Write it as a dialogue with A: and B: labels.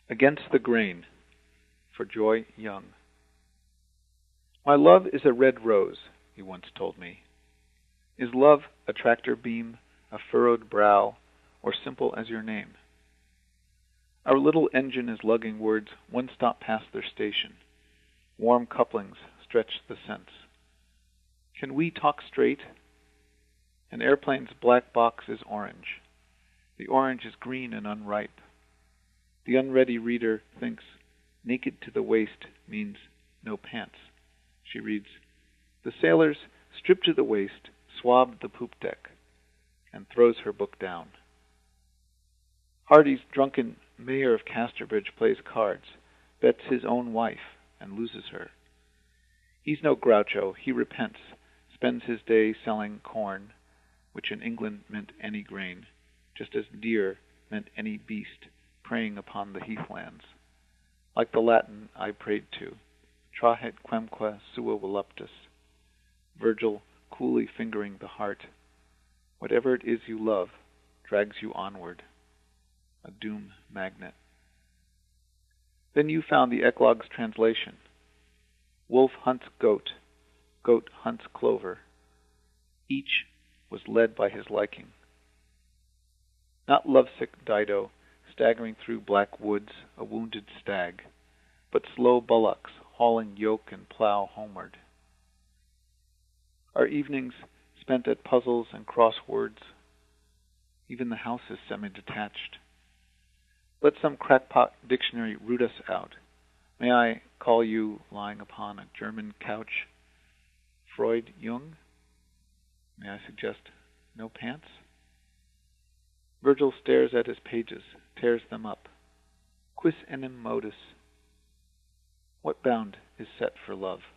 A: Against the Grain, for Joy Young. My love is a red rose, he once told me. Is love a tractor beam, a furrowed brow, or simple as your name? Our little engine is lugging words one stop past their station. Warm couplings stretch the sense. Can we talk straight? An airplane's black box is orange. The orange is green and unripe. The unready reader thinks naked to the waist means no pants. She reads, the sailors, stripped to the waist, swabbed the poop deck, and throws her book down. Hardy's drunken mayor of Casterbridge plays cards, bets his own wife, and loses her. He's no Groucho. He repents, spends his day selling corn, which in England meant any grain, just as deer meant any beast preying upon the heathlands. Like the Latin I prayed to, trahet quemque sua voluptas, Virgil coolly fingering the heart. Whatever it is you love drags you onward, a doom magnet. Then you found the Eclogue's translation. Wolf hunts goat, goat hunts clover. Each was led by his liking. Not lovesick Dido, staggering through black woods, a wounded stag, but slow bullocks hauling yoke and plow homeward. Our evenings spent at puzzles and crosswords. Even the house is semi-detached. Let some crackpot dictionary root us out. May I call you, lying upon a German couch, Freud Jung? May I suggest no pants? Virgil stares at his pages, tears them up. Quis enim modus? What bound is set for love?